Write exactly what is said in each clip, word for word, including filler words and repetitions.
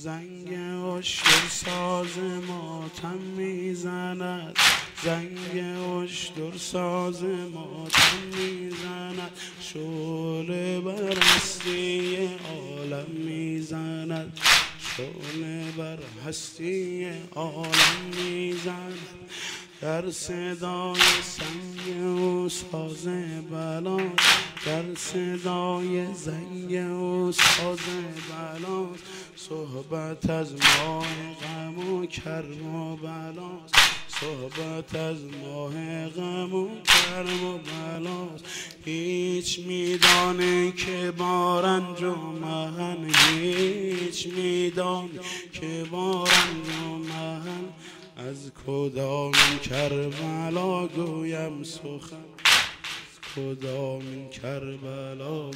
زنگ اشتر ساز ماتم میزند، زنگ اشتر ساز ماتم میزند، شعله بر هستی عالم میزند، شعله بر هستی عالم میزند. در صدای سنگ و ساز بلاد، در صدای زنگ و ساز بلاد، صحبت از ماه غم و کرم و بلاست، صحبت از ماه غم و کرم و بلاست. هیچ میدانه که با رنج و محن، هیچ میدانه که با رنج و محن، از کدام کربلا گویم سخن، از کدام کربلا.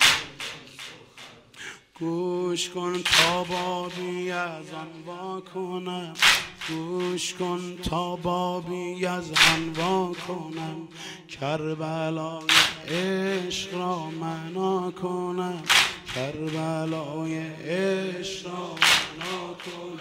گوش کن تا بابی از آن وا کنم، گوش کن تا بابی از آن وا کنم، کربلای عشق را معنا کنم، کربلای عشق را معنا کنم.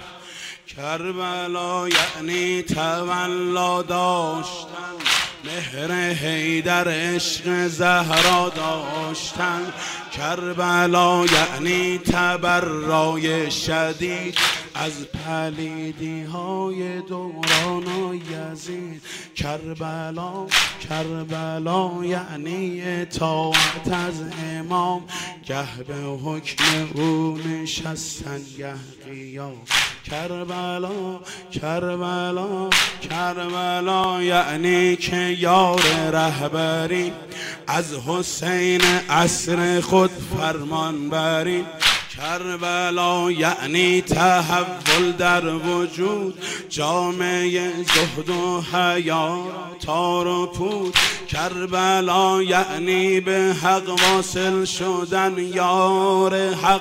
کربلا یعنی تولا داشتن، مهر حیدر عشق زهرا داشتن. کربلا یعنی تبرای شدید از پلیدی های دوران و یزید. کربلا کربلا یعنی اطاعت از امام، گه به حکم او نشستن گه قیام. کربلا کربلا کربلا یعنی که یار رهبری از حسین عصر خود فرمان بری. کربلا یعنی تحول در وجود، جامعه زهد و حیا تار و پود. کربلا یعنی به حق واصل شدن، یار حق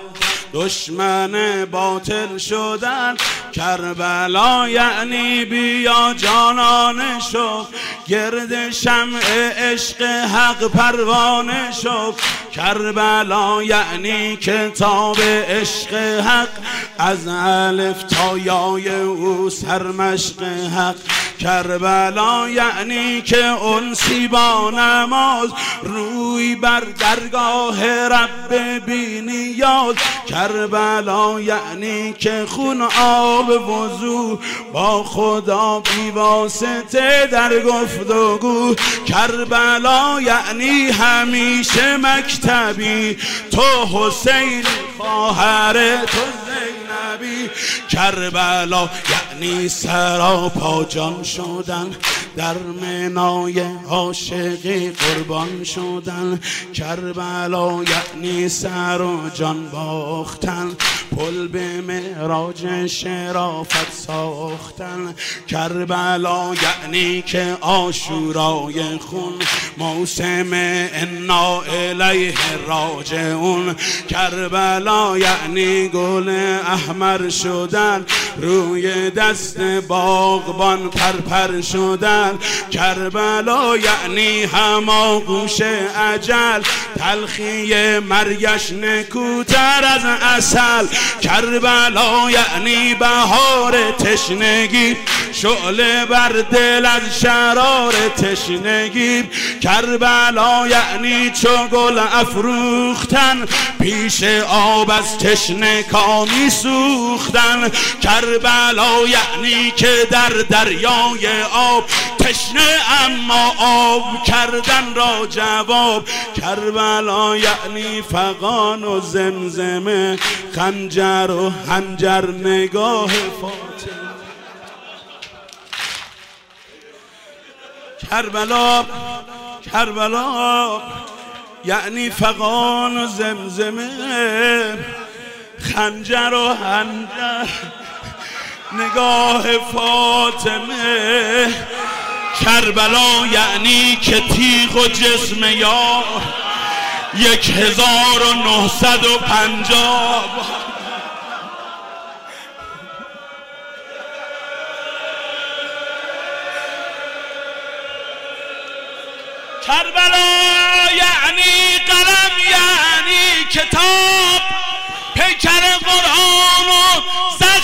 دشمن باطل شدن. کربلا یعنی بیا جانانه شو، گرد شمع عشق حق پروانه شو. کربلا یعنی کتاب عشق حق، از الف تا یای او سرمشق حق. کربلا یعنی که انسی با نماز، روی بر درگاه رب بی نیاز. کربلا یعنی که خون آب وضو با خدا بی واسطه در گفتگو. کربلا یعنی همیشه مکتبی، تو حسین خواهر تو زینبی. کربلا یعنی سراپا جان شدن، در منای عاشقی قربان شدن. کربلا یعنی سر و جان باختن، پل به معراج شرافت ساختن. کربلا یعنی که عاشورای خون، موسم انا الیه راجعون. کربلا یعنی گل احمر شدن، روی دست باغبان پرپر شدن. کربلا یعنی هماغوش اجل، تلخی مرگش نکوتر از عسل. کربلا یعنی بهار تشنگی، شعله بر دل از شرار تشنگی. کربلا یعنی چو گل افروختن، پیش آب از تشنه کامی سوختن. کربلا یعنی که در دریای آب، تشنه اما آب کردن را جواب. کربلا یعنی فغان و زمزمه، خنجر و حنجر نگاه فاطمه. کربلا کربلا یعنی فغان و زمزمه، خنجر و حنجر نگاه فاطمه. کربلا یعنی که تیغ و جسم یار، یک هزار و نهصد و پنجاه. کربلا یعنی قلم یعنی کتاب، پیکر قرآن و زد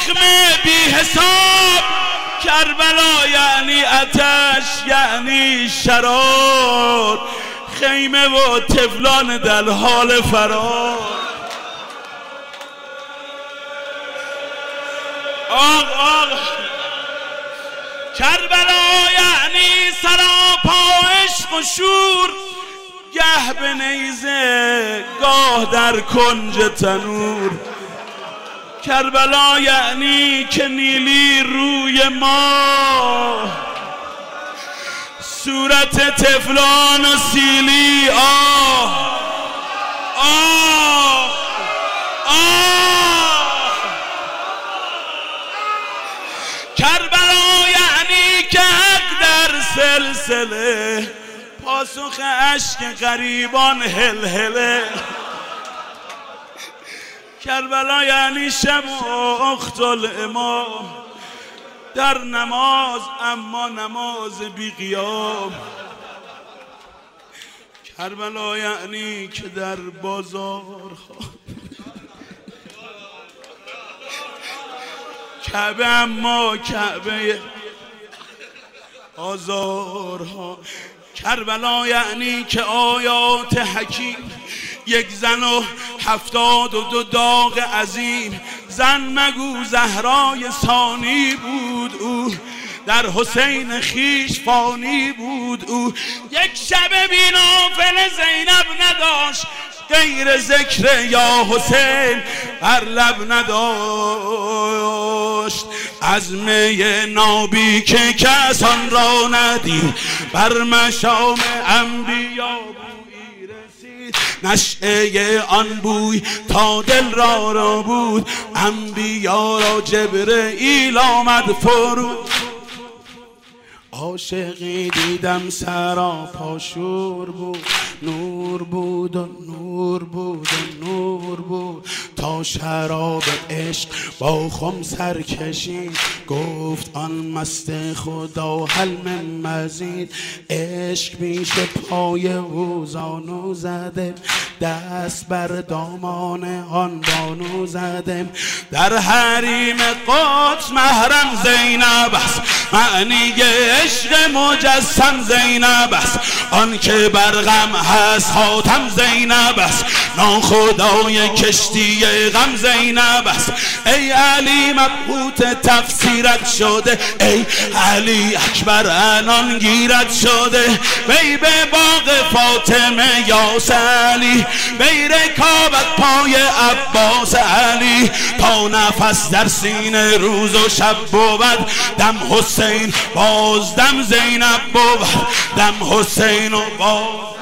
حساب. کربلا یعنی آتش، یعنی شرار، خیمه و طفلان در حال فرار. آق آق کربلا یعنی سراپا عشق و شور، گه به نیزه گاه در کنج تنور. کربلا یعنی که نیلی روی ما، صورت طفلان و سیلی. آه آه آه کربلا یعنی که حق در سلسله، پاسخ عشق غریبان هل هله. کربلا یعنی شب و اخت الامام، در نماز اما نماز بی قیام. کربلا یعنی که در بازارها کعبه اما کعبه آزارها. کربلا یعنی که آیات حکیم، یک زن و هفتاد و دو داغ عظیم. زن مگو زهرای ثانی بود او، در حسین خیش فانی بود او. یک شب بی نافله زینب نداشت، غیر ذکر یا حسین بر لب نداشت. از می نابی که کسان را ندید، بر مشام انبیا بویی رسید. نشعه آن بوی تا دل را را بود، انبیا را جبرئیل آمد فرود. عاشقی دیدم سراپا شور بود، نور بود و نور بود و نور بود. تا شراب عشق با خم سر کشید، گفت آن مست خدا هل من مزید. عشق پیش پای او زانو زده، دست بر دامان آن بانو زده. در حریم قدس محرم زینب است، معنی عشق مجسم زینب است. آن که بر غم هست حاتم زینب است، ناخدای کشتی غم زینب است. ای علی مبهوت تفسیرت شده، ای علی اکبر عنان گیرت شده. وی به باغ فاطمه یاس علی، وی رکابت پای عباس علی. تا نفس در سینه روز و شب بود، دم حسین باز دم زینب بود، دم حسین و باز